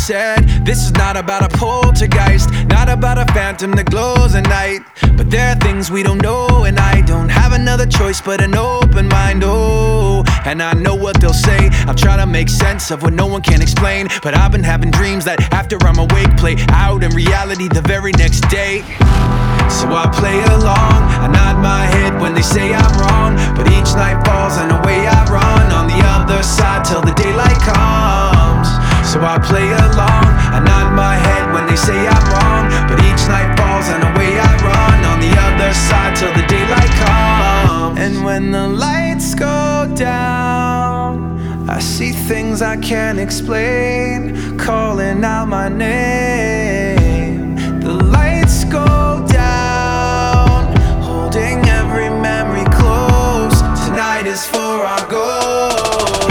said, this is not about a poltergeist, not about a phantom that glows at night. But there are things we don't know, and I don't have another choice but an open mind. Oh, and I know what they'll say. I'm trying to make sense of what no one can explain, but I've been having dreams that after I'm awake play out in reality the very next day. So I play along, I nod my head when they say I'm wrong, but each night falls and away I run on the other side till the daylight comes. So I play along, I nod my head when they say I'm wrong, but each night falls and away I run on the other side till the daylight comes. And when the lights go down, I see things I can't explain, calling out my name. The lights go down, holding every memory close. Tonight is for our ghosts.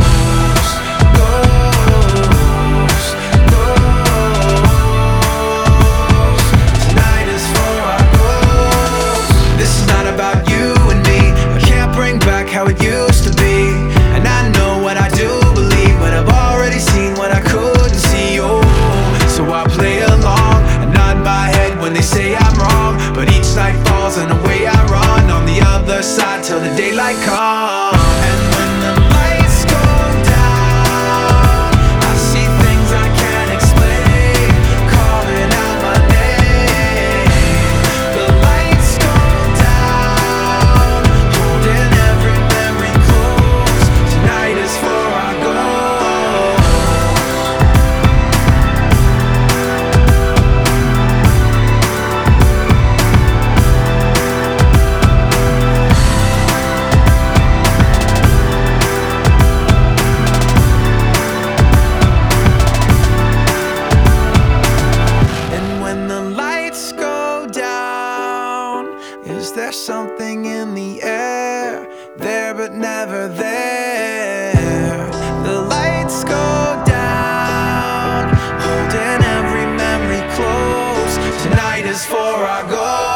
Tonight is for our ghosts. This is not about you and me. I can't bring back how it used to be, and I know what I do believe, but I've already seen what I couldn't see. Oh, so I play along and nod my head when they say I'm wrong, but each night falls and away I run on the other side till the daylight comes. And when the lights go down, I see things I can't explain, calling out my name. The lights go down, holding every memory close. Tonight is for our ghosts. And when the lights go down, is there something in the air? There but never there. The lights go down, holding every memory close. Tonight is for our ghosts.